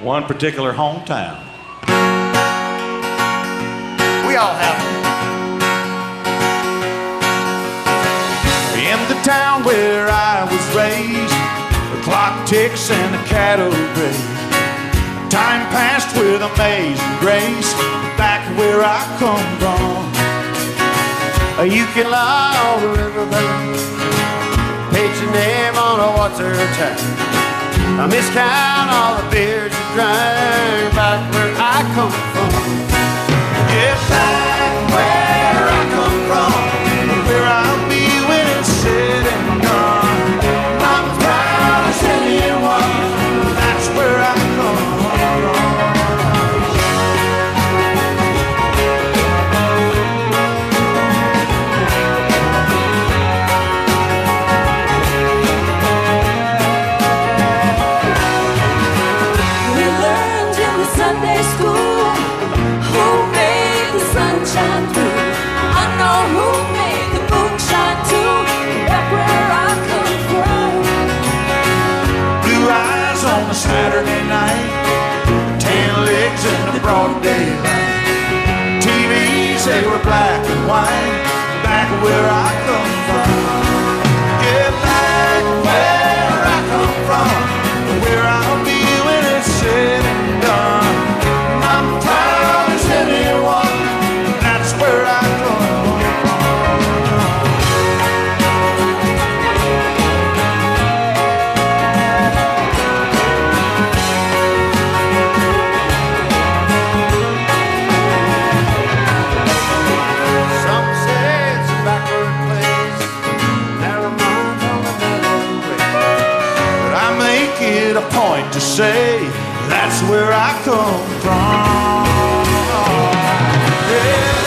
one particular hometown. We all have them. In the town where I was raised, the clock ticks and the cattle graze. Time passed with amazing grace. Back where I come from, You can lie on the riverbank, paint your name on a water tank. I miscount all the beers you drank back where I come from. yeah, back where I come from, where I'll be when it's said and done. I'm proud as anyone, that's where I come from. We learned in the Sunday school who made the sunshine through. I know who made the moonshine too. Back where I come from. Blue eyes on a Saturday night, tan legs in the broad daylight. TVs, they were black and white, back where I come from. Yeah, back where I come from, where I'll be when it's said and done. I'm proud as anyone, that's where I come from. Some say it's a backward place, never mind on another race. But I make it a point to say that's where I come from. Yeah.